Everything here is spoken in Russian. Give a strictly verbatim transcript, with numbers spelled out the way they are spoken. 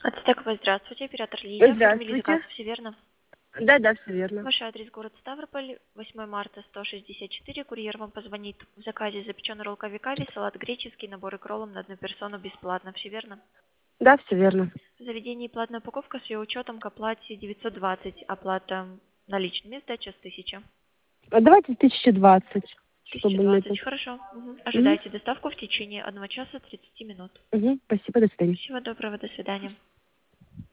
Ацтеково, здравствуйте, оператор Лидия. Оформили Здравствуйте. заказ, все верно? Да, да, все верно. Ваш адрес город Ставрополь, восьмое марта, сто шестьдесят четыре. Курьер вам позвонит. В заказе запеченный ролл кави, салат греческий, набор икролом на одну персону бесплатно. Все верно? Да, все верно. В заведении платная упаковка с ее учетом к оплате девятьсот двадцать. Оплата наличными, сдача с тысячи. А давайте тысяча двадцать, тысяча чтобы мне двадцать, тут. хорошо. Мгм. Угу. Ожидайте доставку в течение одного часа тридцати минут. Угу. Спасибо, до свидания. Всего доброго, до свидания.